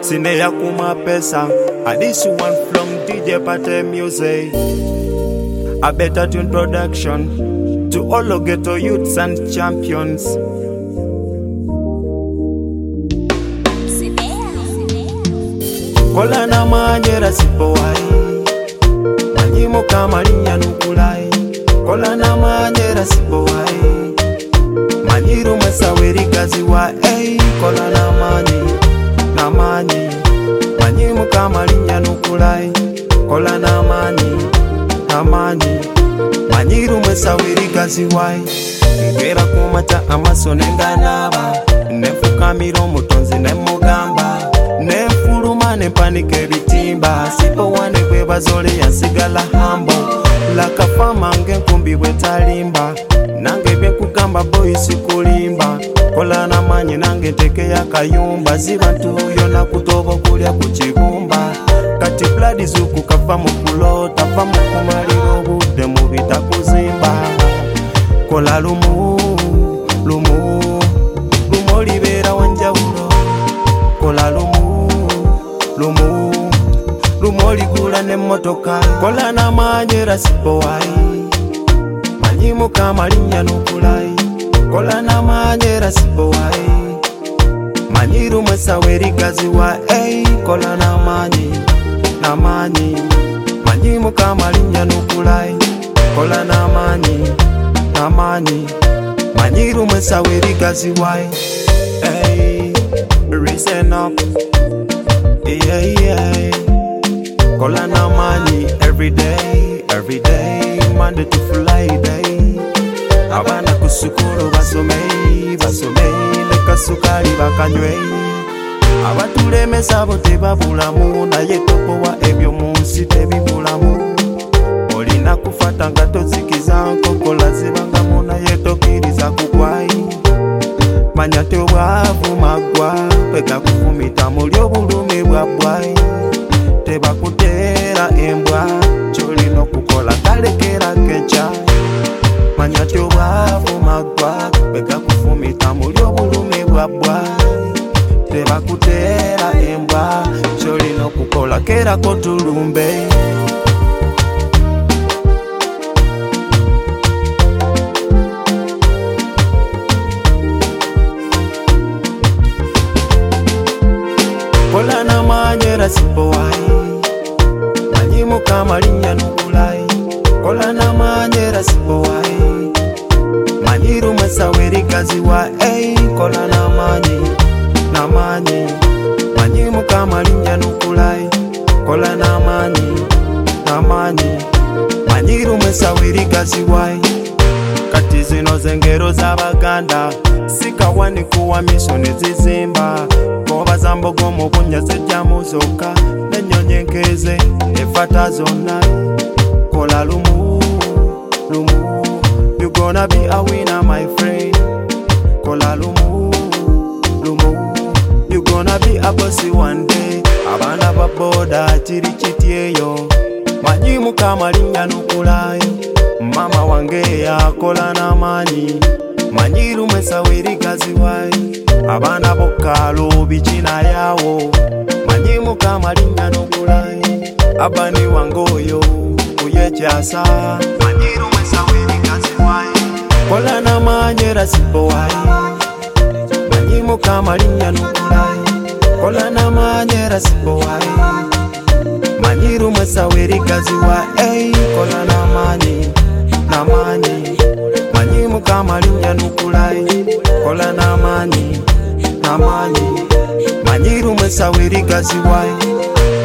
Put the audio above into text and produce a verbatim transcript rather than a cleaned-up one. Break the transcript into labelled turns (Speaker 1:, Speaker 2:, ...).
Speaker 1: Sine ya kuma pesa. And this one from D J Pate Music. A better tune production to all the ghetto youths and champions. Kola na manyera sipo wai, manyimo kama linya nukulai. Kola na manyera sipo wai, manyiru masaweri kazi wa ei. Kola na manyi, na manyi, manyimo kama linya nukulai. Kola na manyi, na manyi, manyiru masaweri kazi wa ei. Ngera kumata amaso nenganaba, nefuka miro mutonzi nemugamba. Nefuluma nepanike bitimba, sipo wane kwe bazole yansigala hambo. Laka fama nge nkumbi wetalimba, nange bye kugamba boy sikulimba. Kola na manyi nange teke ya kayumba, zibantu yona kutobo kulya kuchigumba. Kati blood zuku kafa mukulota, fa mukumaliro bude mubita kuzimba. Kola lumu, lumu, lumu libera wanjawulo. Kola lumu, lumu, lumu ligula ne motoka. Kola na manyera sipo wai, manyimu kama linya nukulai. Kola na manyera sipo wai, manyiru masaweri kazi wa ei. Kola na manyi, na manyi, manyimu kama linya nukulai. Kola na manyi, na manyi, manyiru masaweri kazi wa ei. Listen up, yeah, yeah. Kola na manyi every day, every day, Monday to Friday. Abana kusukuru basomei, basomei, leka sukali bakanywe. Abatulemesa bote babulamu, naye topo wa ebyo munsi tebibulamu. Olina kufata nga tozikiza nkokola zibangamu, naye tokiriza kukwai. Manyate obwavu magwa, peka kufumita mulyo bulumi bwa bwai. Teba kutera embwa, cholino kukola kalekera kecha. Manyate obwavu magwa, peka kufumita mulyo bulumi bwa bwai. Teba kutera embwa, cholino kukola kera kotulumbe. Kola na manyera sipo wai, manyimu kama linya nukulai. Kola na manyera sipo wai, manyiru masaweri kazi wa ei. Kola na manyi, na manyi, manyimu kama linya nukulai. Kola na manyi, na manyi, manyiru masaweri kazi wa ei. Kati zino zengero za baganda, sika wani kuwa mishoni zizimba. Koba zambogo mubunya sejja muzoka, nenyonye nkeze efata zonna. Kola lumu, lumu, you gonna be a winner my friend. Kola lumu, lumu, you gonna be a bossy one day. Abana baboda chiri chitieyo, manyimu kama linya nukulai. Mama wange ya kola na manyi, manyiru mesawiri kazi wai. Abana bokalo bichina yawo, manyimu kama linya nukulai. Abani wangoyo kuyechasa, manyiru mesawiri kazi wai. Kola na manyera sipo wai, manyimu kama linya nukulai. Kola na manyera sipo wai, manyiru mesawiri kazi wa ei. Kola na manyi, na manyi, manyimu kama linya nukulai. Kola na manyi, na manyi, manyiru mesawiri kazi wai.